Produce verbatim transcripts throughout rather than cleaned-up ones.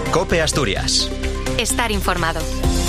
COPE Asturias. Estar informado.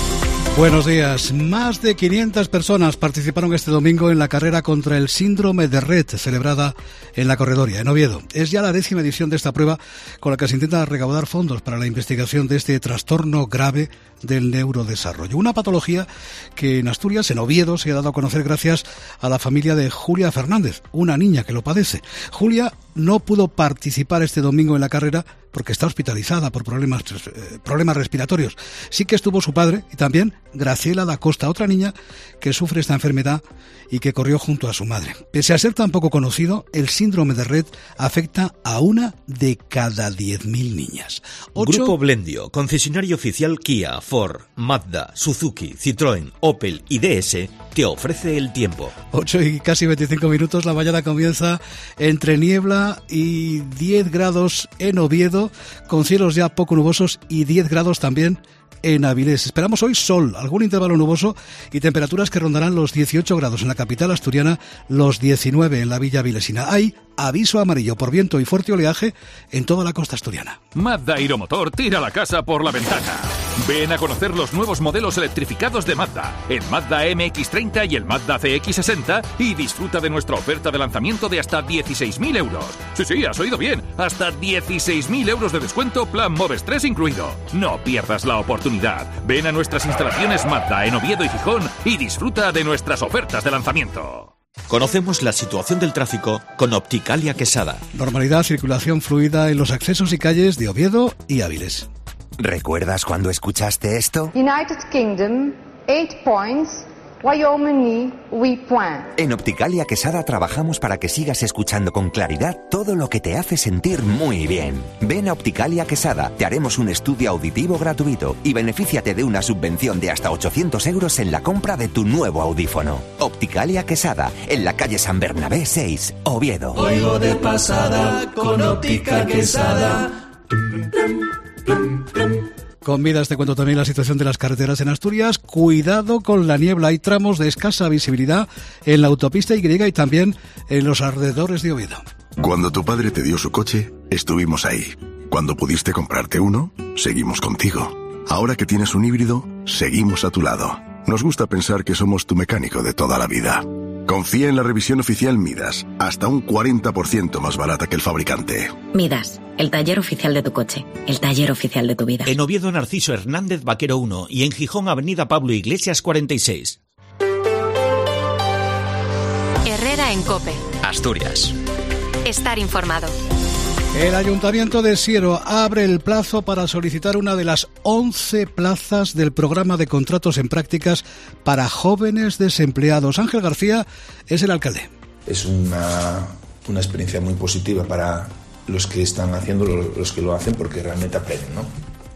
Buenos días. Más de quinientas personas participaron este domingo en la carrera contra el síndrome de Rett, celebrada en la Corredoria, en Oviedo. Es ya la décima edición de esta prueba con la que se intenta recaudar fondos para la investigación de este trastorno grave del neurodesarrollo. Una patología que en Asturias, en Oviedo, se ha dado a conocer gracias a la familia de Julia Fernández, una niña que lo padece. Julia no pudo participar este domingo en la carrera porque está hospitalizada por problemas, eh, problemas respiratorios. Sí que estuvo su padre y también Graciela da Costa, otra niña que sufre esta enfermedad y que corrió junto a su madre. Pese a ser tan poco conocido, el síndrome de Rett afecta a una de cada diez mil niñas. Ocho... Grupo Blendio, concesionario oficial Kia, Ford, Mazda, Suzuki, Citroën, Opel y D S, te ofrece el tiempo. ocho y casi veinticinco minutos, la mañana comienza entre niebla y diez grados en Oviedo, con cielos ya poco nubosos y diez grados también en Avilés. Esperamos hoy sol, algún intervalo nuboso y temperaturas que rondarán los dieciocho grados en la capital asturiana, los diecinueve en la Villa Avilesina. Hay aviso amarillo por viento y fuerte oleaje en toda la costa asturiana. Mazda Aeromotor tira la casa por la ventana. Ven a conocer los nuevos modelos electrificados de Mazda, el Mazda M X treinta y el Mazda C X sesenta, y disfruta de nuestra oferta de lanzamiento de hasta dieciséis mil euros. Sí, sí, has oído bien, hasta dieciséis mil euros de descuento, plan Moves tres incluido. No pierdas la oportunidad. Ven a nuestras instalaciones Mazda en Oviedo y Gijón y disfruta de nuestras ofertas de lanzamiento. Conocemos la situación del tráfico con Opticalia Quesada. Normalidad, circulación fluida en los accesos y calles de Oviedo y Áviles. ¿Recuerdas cuando escuchaste esto? United Kingdom, eight points. Wyoming, we point. En Opticalia Quesada trabajamos para que sigas escuchando con claridad todo lo que te hace sentir muy bien. Ven a Opticalia Quesada, te haremos un estudio auditivo gratuito y benefíciate de una subvención de hasta ochocientos euros en la compra de tu nuevo audífono. Opticalia Quesada, en la calle San Bernabé seis, Oviedo. Oigo de pasada con Óptica Quesada. Con Midas te cuento también la situación de las carreteras en Asturias. Cuidado con la niebla, hay tramos de escasa visibilidad en la autopista Y y también en los alrededores de Oviedo. Cuando tu padre te dio su coche, estuvimos ahí. Cuando pudiste comprarte uno, seguimos contigo. Ahora que tienes un híbrido, seguimos a tu lado. Nos gusta pensar que somos tu mecánico de toda la vida. Confía en la revisión oficial Midas, hasta un cuarenta por ciento más barata que el fabricante. Midas, el taller oficial de tu coche, el taller oficial de tu vida. En Oviedo, Narciso Hernández Vaquero uno y en Gijón, Avenida Pablo Iglesias cuarenta y seis. Herrera en COPE. Asturias. Estar informado. El Ayuntamiento de Siero abre el plazo para solicitar una de las once plazas del programa de contratos en prácticas para jóvenes desempleados. Ángel García es el alcalde. Es una, una experiencia muy positiva para los que están haciendo, los que lo hacen, porque realmente aprenden, ¿no?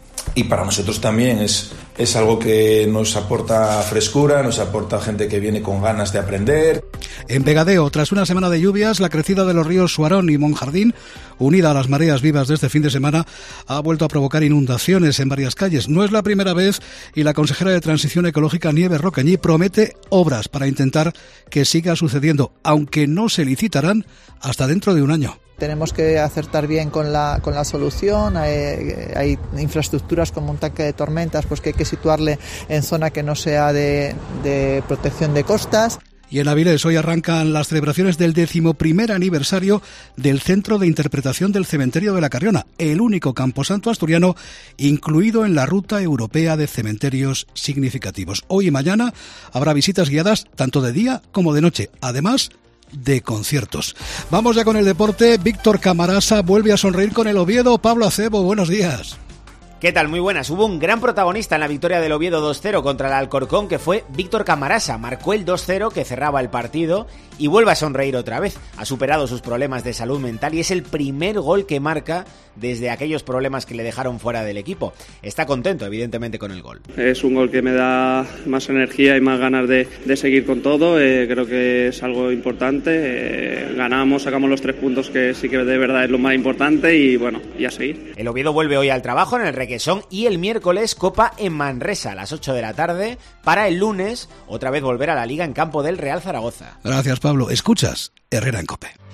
Y para nosotros también es, es algo que nos aporta frescura, nos aporta gente que viene con ganas de aprender. En Vegadeo, tras una semana de lluvias, la crecida de los ríos Suarón y Monjardín, unida a las mareas vivas de este fin de semana, ha vuelto a provocar inundaciones en varias calles. No es la primera vez y la consejera de Transición Ecológica, Nieves Rocañí, promete obras para intentar que siga sucediendo, aunque no se licitarán hasta dentro de un año. Tenemos que acertar bien con la, con la solución. Hay, hay infraestructuras como un tanque de tormentas, pues que hay que situarle en zona que no sea de, de protección de costas. Y en Avilés hoy arrancan las celebraciones del decimoprimer aniversario del Centro de Interpretación del Cementerio de la Carriona, el único camposanto asturiano incluido en la Ruta Europea de Cementerios Significativos. Hoy y mañana habrá visitas guiadas tanto de día como de noche, además de conciertos. Vamos ya con el deporte. Víctor Camarasa vuelve a sonreír con el Oviedo. Pablo Acebo, buenos días. ¿Qué tal? Muy buenas. Hubo un gran protagonista en la victoria del Oviedo dos cero contra el Alcorcón, que fue Víctor Camarasa. Marcó el dos cero que cerraba el partido y vuelve a sonreír otra vez. Ha superado sus problemas de salud mental y es el primer gol que marca desde aquellos problemas que le dejaron fuera del equipo. Está contento, evidentemente, con el gol. Es un gol que me da más energía y más ganas de, de seguir con todo. Eh, creo que es algo importante. Eh, ganamos, sacamos los tres puntos, que sí que de verdad es lo más importante, y bueno, y a seguir. El Oviedo vuelve hoy al trabajo en el Requesón y el miércoles Copa en Manresa a las ocho de la tarde, para el lunes otra vez volver a la Liga en campo del Real Zaragoza. Gracias, Pablo. Escuchas Herrera en COPE.